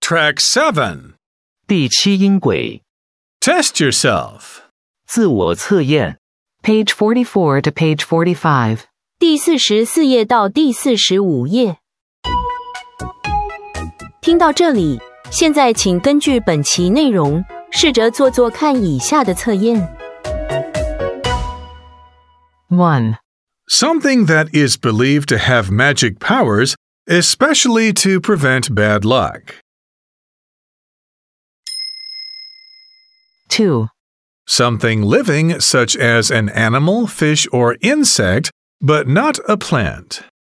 Track 7. 第7音轨 Test yourself. 自我测验 Page 44 to page 45. 第44页到第45页。听到这里，现在请根据本期内容，试着做看以下的测验。 1. Something that is believed to have magic powers, especially to prevent bad luck. 2. Something living such as an animal, fish, or insect, but not a plant.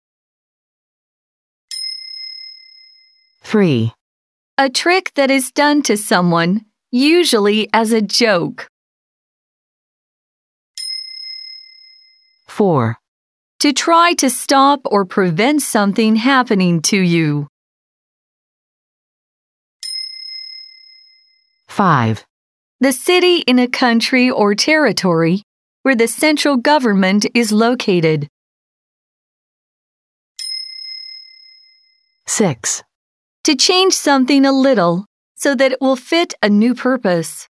3. A trick that is done to someone, usually as a joke. 4. To try to stop or prevent something happening to you. 5. The city in a country or territory where the central government is located. 6. To change something a little so that it will fit a new purpose.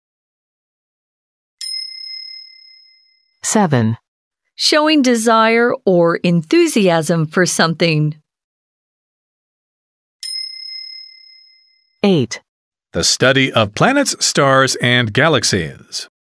7. Showing desire or enthusiasm for something. 8. The study of planets, stars, and galaxies.